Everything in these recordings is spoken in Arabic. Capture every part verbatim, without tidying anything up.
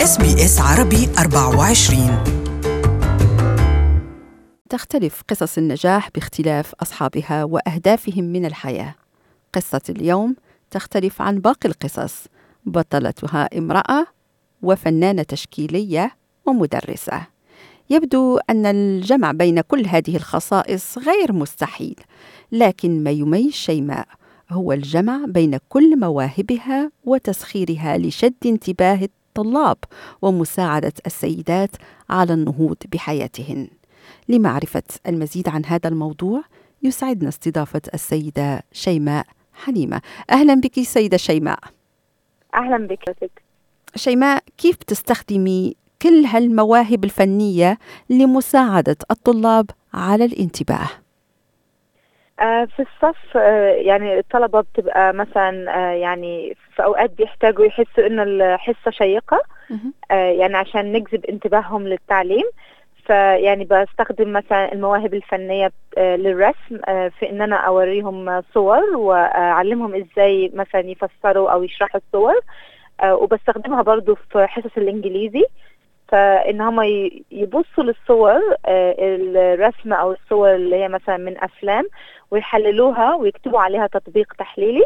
إس بي إس عربي أربعة وعشرين. تختلف قصص النجاح باختلاف أصحابها وأهدافهم من الحياة. قصة اليوم تختلف عن باقي القصص، بطلتها امرأة وفنانة تشكيلية ومدرسة. يبدو أن الجمع بين كل هذه الخصائص غير مستحيل، لكن ما يميز شيماء هو الجمع بين كل مواهبها وتسخيرها لشد انتباه الطلاب ومساعدة السيدات على النهوض بحياتهن. لمعرفة المزيد عن هذا الموضوع يسعدنا استضافة السيدة شيماء حليمة. أهلا بك سيدة شيماء. أهلا بك. شيماء، كيف تستخدمي كل هالمواهب الفنية لمساعدة الطلاب على الانتباه؟ في الصف يعني الطلبة بتبقى مثلا يعني في أوقات بيحتاجوا يحسوا إنه الحصة شيقة، يعني عشان نجذب انتباههم للتعليم. فيعني بستخدم مثلا المواهب الفنية للرسم في إن أنا أوريهم صور وأعلمهم إزاي مثلا يفسروا أو يشرحوا الصور، وبستخدمها برضو في حصص الإنجليزي، فإن هم يبصوا للصور الرسم أو الصور اللي هي مثلا من أفلام ويحللوها ويكتبوا عليها تطبيق تحليلي.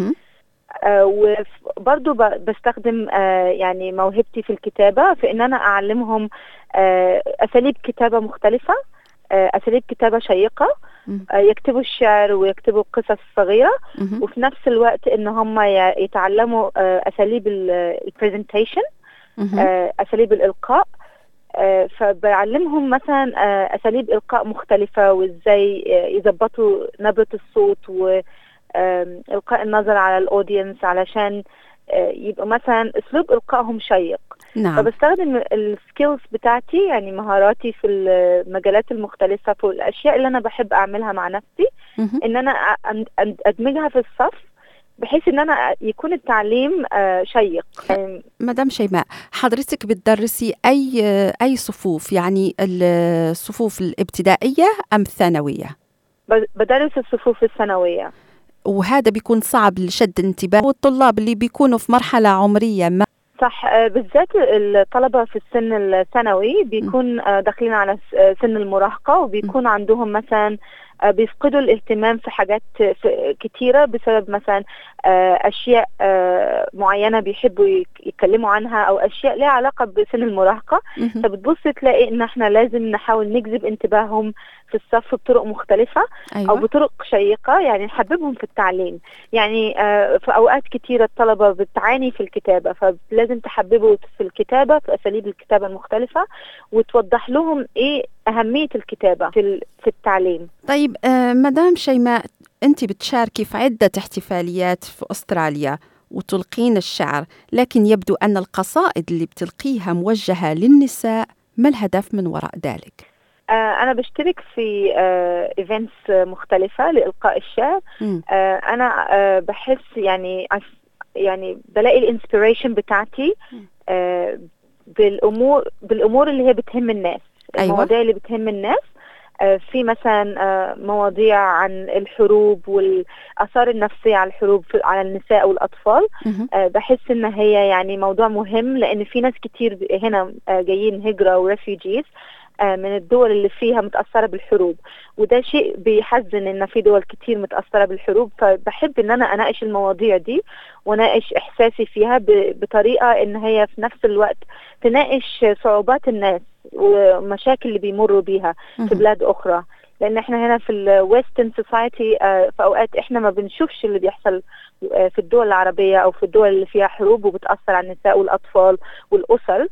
وبرضو بستخدم يعني موهبتي في الكتابة في إن أنا أعلمهم أساليب كتابة مختلفة، أساليب كتابة شيقة، يكتبوا الشعر ويكتبوا قصص صغيرة، وفي نفس الوقت إن هم يتعلموا أساليب البرزنتيشن، أساليب الإلقاء. فبعلمهم مثلا أساليب إلقاء مختلفة وإزاي يضبطوا نبرة الصوت وإلقاء النظر على الأودينس علشان يبقى مثلا أسلوب إلقائهم شيق. نعم. فبستخدم السكيلز بتاعتي، يعني مهاراتي في المجالات المختلفة في الأشياء اللي أنا بحب أعملها مع نفسي، إن أنا أدمجها في الصف بحيث ان انا يكون التعليم شيق. مدام شيماء، حضرتك بتدرسي اي اي صفوف، يعني الصفوف الابتدائيه ام الثانويه؟ بدرس الصفوف الثانويه. وهذا بيكون صعب لشد انتباه الطلاب اللي بيكونوا في مرحله عمريه ما؟ صح، بالذات الطلبة في السن الثانوي بيكون داخلين على سن المراهقة، وبيكون عندهم مثلا بيفقدوا الاهتمام في حاجات كتيرة بسبب مثلا أشياء معينة بيحبوا يتكلموا عنها، أو أشياء لها علاقة بسن المراهقة. فبتبص تلاقي إن احنا لازم نحاول نجذب انتباههم في الصف بطرق مختلفة. أيوة. أو بطرق شيقة، يعني نحببهم في التعليم. يعني في أوقات كتيرة الطلبة بتعاني في الكتابة، فلازم تحببوا في الكتابة، في أساليب الكتابة المختلفة، وتوضح لهم إيه أهمية الكتابة في في التعليم. طيب آه مدام شيماء، أنت بتشاركي في عدة احتفاليات في أستراليا وتلقين الشعر، لكن يبدو أن القصائد اللي بتلقيها موجهة للنساء. ما الهدف من وراء ذلك؟ آه أنا بشترك في آه إيفنتس مختلفة لإلقاء الشعر. آه أنا آه بحس يعني يعني بلاقي الانسبيريشن بتاعتي آه بالأمور بالأمور اللي هي بتهم الناس. أيوة. المواضيع اللي بتهم الناس، في مثلا مواضيع عن الحروب والآثار النفسية على الحروب على النساء والأطفال. بحس إن هي يعني موضوع مهم، لأن في ناس كتير هنا جايين هجرة وريفيوجيز من الدول اللي فيها متأثرة بالحروب، وده شيء بيحزن إن في دول كتير متأثرة بالحروب. فبحب إن أنا أناقش المواضيع دي وناقش إحساسي فيها بطريقة إن هي في نفس الوقت تناقش صعوبات الناس ومشاكل اللي بيمروا بيها في بلاد أخرى. لأن إحنا هنا في الويسترن سوسايتي في أوقات إحنا ما بنشوفش اللي بيحصل في الدول العربية أو في الدول اللي فيها حروب وبتأثر على النساء والأطفال والأسر.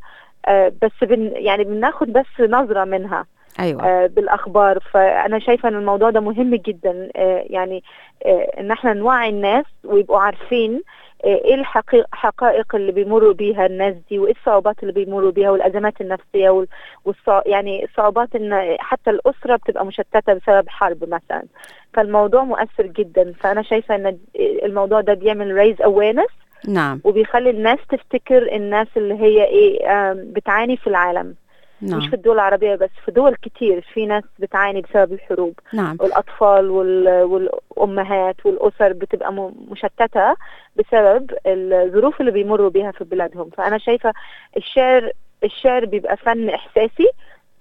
بس بن يعني بناخد بس نظرة منها. أيوة. بالأخبار. فأنا شايفة أن الموضوع ده مهم جدا، يعني أن احنا نوعي الناس ويبقوا عارفين ايه الحقائق اللي بيمروا بيها الناس دي، وايه الصعوبات اللي بيمروا بيها، والأزمات النفسية والصع... يعني الصعوبات ان حتى الأسرة بتبقى مشتتة بسبب حرب مثلا. فالموضوع مؤثر جدا. فأنا شايفة ان الموضوع ده بيعمل raise awareness. نعم. وبيخلي الناس تفتكر الناس اللي هي ايه بتعاني في العالم. نعم. مش في الدول العربية بس، في دول كتير في ناس بتعاني بسبب الحروب. نعم. والأطفال والأمهات والأسر بتبقى مشتتة بسبب الظروف اللي بيمروا بيها في بلادهم. فأنا شايفة الشعر الشعر بيبقى فن إحساسي،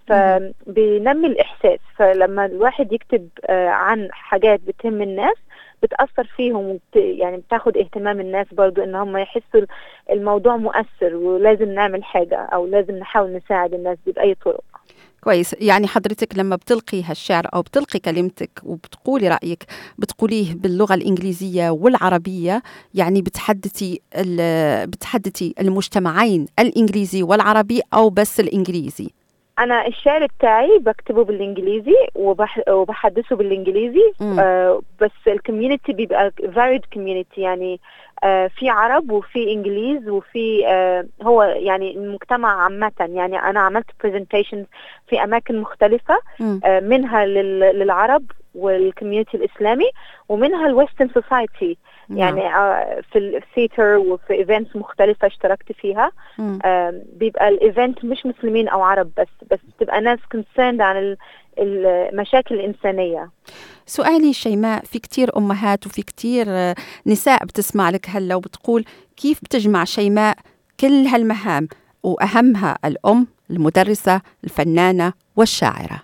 فبينمي الإحساس. فلما الواحد يكتب عن حاجات بتهم الناس بتأثر فيهم وبت... يعني بتاخد اهتمام الناس برضو ان هم يحسوا الموضوع مؤثر ولازم نعمل حاجة او لازم نحاول نساعد الناس دي بأي طرق. كويس. يعني حضرتك لما بتلقي هالشعر أو بتلقي كلمتك وبتقولي رأيك بتقوليه باللغة الإنجليزية والعربية، يعني بتحدثي بتحدثي المجتمعين الإنجليزي والعربي أو بس الإنجليزي؟ أنا الشعر بتاعي بكتبه بالإنجليزي وبح... وبحدثه بالإنجليزي. آه بس الكوميونتي بيبقى varied community، يعني آه في عرب وفي إنجليز وفي آه هو يعني المجتمع عامة. يعني أنا عملت presentations في أماكن مختلفة، آه منها لل... للعرب والكوميونتي الإسلامي، ومنها الويسترن سوسايتي. يعني آه في الثياتر وفي ايفنتس مختلفة اشتركت فيها. آه بيبقى الايفنت مش مسلمين او عرب بس بس بتبقى ناس concerned عن المشاكل الإنسانية. سؤالي شيماء، في كتير أمهات وفي كتير نساء بتسمع لك هلا وبتقول كيف بتجمع شيماء كل هالمهام وأهمها الأم، المدرسة، الفنانة والشاعرة؟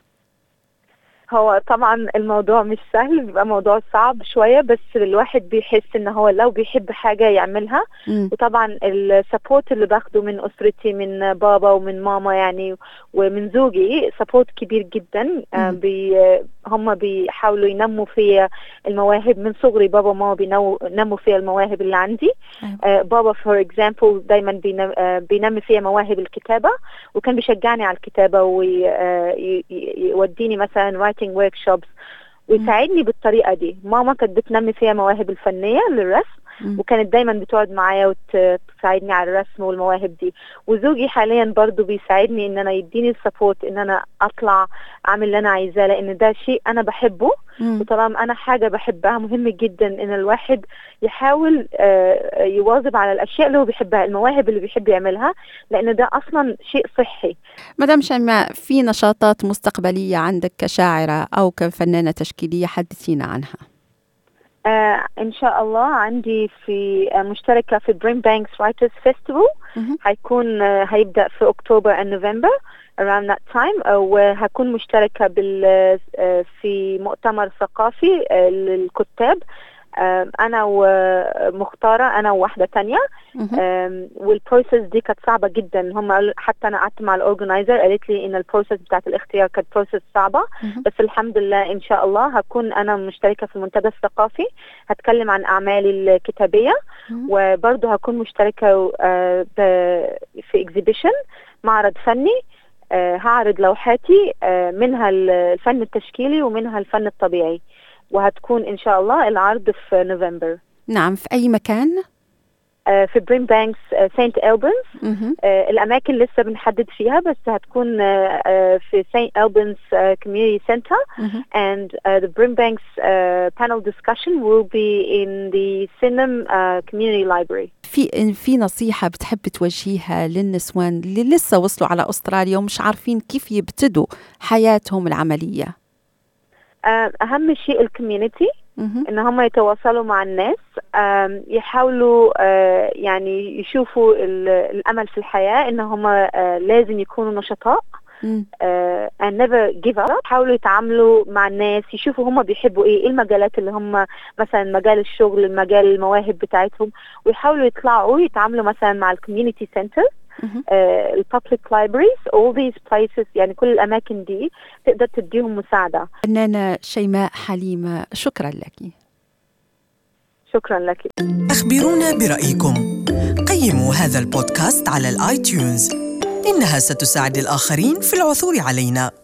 هو طبعا الموضوع مش سهل، بيبقى موضوع صعب شوية، بس الواحد بيحس ان هو لو بيحب حاجة يعملها. م. وطبعا السبورت اللي باخده من أسرتي، من بابا ومن ماما يعني ومن زوجي، سبورت كبير جدا. آه بي هم بيحاولوا ينموا فيا المواهب من صغري. بابا وماما بينموا فيا المواهب اللي عندي. آه بابا فور اكزامبل دايما بينم آه بينمي فيا مواهب الكتابة، وكان بيشجعني على الكتابة ويوديني مثلا writing workshops ويساعدني بالطريقة دي. ماما كانت بتنمي فيها مواهب الفنية للرسم، وكانت دايما بتقعد معايا وتساعدني على الرسم والمواهب دي. وزوجي حاليا برضو بيساعدني ان انا يديني السبورت ان انا اطلع اعمل اللي انا عايزاه، لان ده شيء انا بحبه. وطالما انا حاجة بحبها مهم جدا ان الواحد يحاول يواظب على الاشياء اللي هو بيحبها، المواهب اللي بيحب يعملها، لان ده اصلا شيء صحي. مدام شيماء، في نشاطات مستقبلية عندك كشاعرة او كفنانة تشكيلية حدثينا عنها؟ آه إن شاء الله عندي في آه مشتركة في برين بانكس رايترز فيستيفال. هيكون آه هيبدأ في أكتوبر and نوفمبر around that time. آه وهكون مشتركة بال آه في مؤتمر ثقافي آه للكتاب. آه أنا ومختارة أنا وواحدة تانية. آه والبروسيس دي كانت صعبة جدا. هم حتى أنا قعدت مع الأورجنايزر قالت لي إن البروسيس بتاعت الاختيار كانت بروسيس صعبة، بس الحمد لله إن شاء الله هكون أنا مشتركة في المنتدى الثقافي، هتكلم عن أعمالي الكتابية. وبرضه هكون مشتركة آه في إكزيبيشن، معرض فني. آه هعرض لوحاتي آه منها الفن التشكيلي ومنها الفن الطبيعي، وهتكون إن شاء الله العرض في نوفمبر. نعم. في أي مكان؟ آه في برين بانكس سانت ألبنز. آه الأماكن لسه بنحدد فيها، بس هتكون آه في سانت ألبنز Community Center. and uh, the Brim Banks uh, panel discussion will be in the Sydenham uh, Community Library. في في نصيحة بتحب توجهيها للنسوان اللي لسه وصلوا على أستراليا ومش عارفين كيف يبتدوا حياتهم العملية؟ أهم شيء الكوميونتي، إن هم يتواصلوا مع الناس، يحاولوا يعني يشوفوا الأمل في الحياة، إن هم لازم يكونوا نشطاء. Uh, and never give up. حاولوا يتعاملوا مع الناس، يشوفوا هم بيحبوا ايه، ايه المجالات اللي هم مثلا مجال الشغل، المجال المواهب بتاعتهم، ويحاولوا يطلعوا يتعاملوا مثلا مع الكوميونيتي سنتر، البابليك لايبريز، all these places. يعني كل الاماكن دي تقدر تديهم مساعدة. فنانة شيماء حليمة، شكرا لك. شكرا لك. أخبرونا برأيكم. قيموا هذا البودكاست على الآيتيونز، إنها ستساعد الآخرين في العثور علينا.